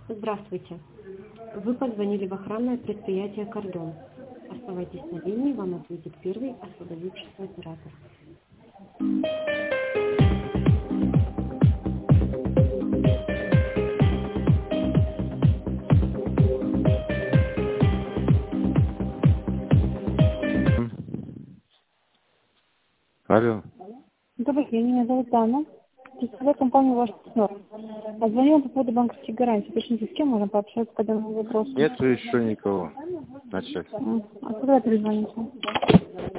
Здравствуйте. Вы позвонили в охранное предприятие «Кордон». Оставайтесь на линии, вам ответит первый освободившийся оператор. Алло. Добрый день, меня зовут Анна. Представляю компанию «Ваш партнер». Звонила по поводу банковских гарантий. Уточните, с кем можно пообщаться, когда на вопрос? Нет еще никого. Начать. А когда перезвоните?